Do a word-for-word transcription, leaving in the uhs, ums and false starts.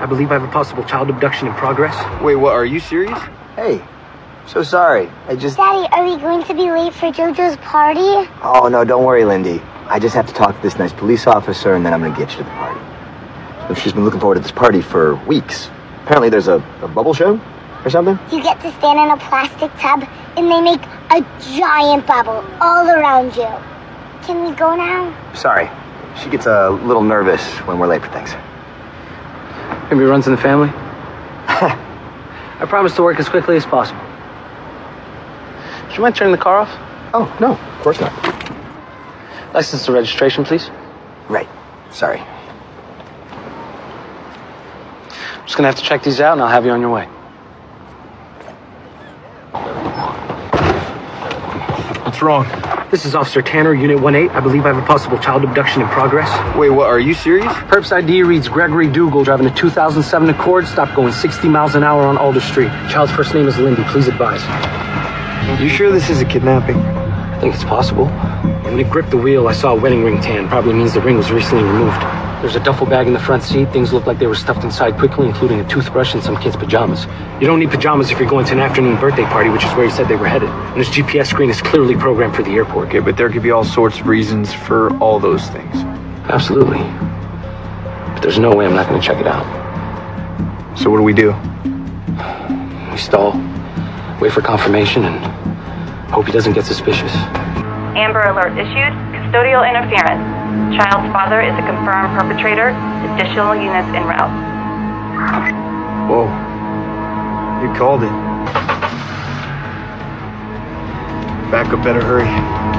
I believe I have a possible child abduction in progress. Wait, what, are you serious? Hey, so sorry. I just... Daddy, are we going to be late for JoJo's party? Oh, no, don't worry, Lindy. I just have to talk to this nice police officer, and then I'm gonna get you to the party. So she's been looking forward to this party for weeks. Apparently there's a, a bubble show or something. You get to stand in a plastic tub, and they make a giant bubble all around you. Can we go now? Sorry. She gets a little nervous when we're late for things. Maybe it runs in the family. I promise to work as quickly as possible. Do you mind turning the car off? Oh, no, of course not. License to registration, please. Right. Sorry. I'm just gonna have to check these out, and I'll have you on your way. What's wrong? This is Officer Tanner, Unit one eight. I believe I have a possible child abduction in progress. Wait, what, are you serious? Perp's I D reads Gregory Dougal, driving a two thousand seven Accord, stopped going sixty miles an hour on Alder Street. Child's first name is Lindy. Please advise. You sure this is a kidnapping? I think it's possible. When it gripped the wheel, I saw a wedding ring tan. Probably means the ring was recently removed. There's a duffel bag in the front seat. Things look like they were stuffed inside quickly, including a toothbrush and some kids' pajamas. You don't need pajamas if you're going to an afternoon birthday party, which is where he said they were headed. And his G P S screen is clearly programmed for the airport. Okay, but there could be all sorts of reasons for all those things. Absolutely. But there's no way I'm not going to check it out. So what do we do? We stall, wait for confirmation, and hope he doesn't get suspicious. Amber Alert issued. Custodial interference. Child's father is a confirmed perpetrator. Additional units en route. Whoa. You called it. Backup better hurry.